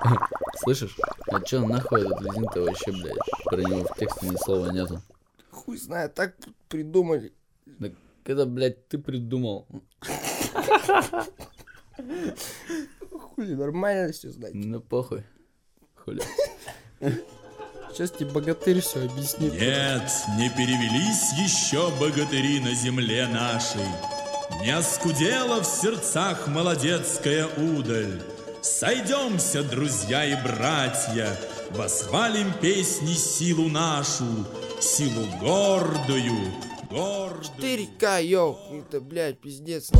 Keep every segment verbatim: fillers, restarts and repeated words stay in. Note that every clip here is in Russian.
Слышишь? А чё нахуй этот лизин-то вообще, блядь? Про него в тексте ни слова нету. Хуй знает, так придумали. Так это, блядь, ты придумал. Хули, нормально все знать. Ну похуй. Хули. Сейчас тебе богатырь все объяснит. Нет, не перевелись еще богатыри на земле нашей. Не оскудела в сердцах молодецкая удаль. Сойдемся, друзья и братья, восхвалим песни силу нашу, силу гордую, гордую. четыре ка, йоу, это, блядь, пиздец.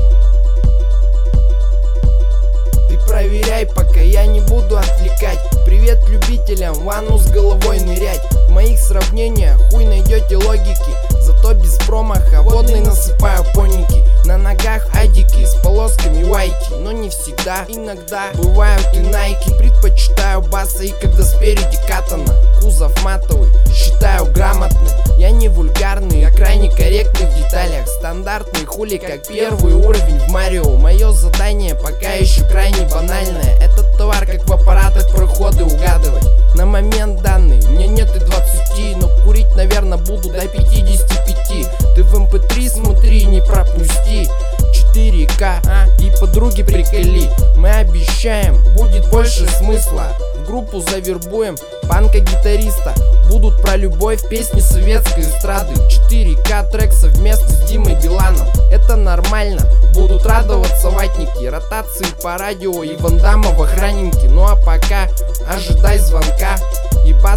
Ты проверяй, пока я не буду отвлекать. Привет любителям в ванну с головой нырять. В моих сравнениях хуй найдете логики. Зато без промаха водный насыпаю поники. На ногах адики с полосками вайки. Но не всегда, иногда бывают и найки. Предпочитаю баса и когда спереди катана. Кузов матовый, считаю грамотный. Я не вульгарный, а крайне корректный в деталях. Стандартный хули, как первый уровень в Марио. Мое задание пока еще крайне банальное. Этот товар как в аппаратах проходы угадывать. На момент данный мне нет и двадцати, но курить, наверное, буду до пятидесяти пяти. Ты в эм пэ три смотри, не пропусти. четыре ка, а? И подруги приколи. Мы обещаем, будет больше смысла. В группу завербуем панка-гитариста. Будут про любовь песни советской эстрады. четыре ка трек совместно с Димой Биланом. Это нормально, будут радоваться ватники. Ротации по радио и Ван Дамма в охранники. Ну а пока ожидай звонка. Ебаться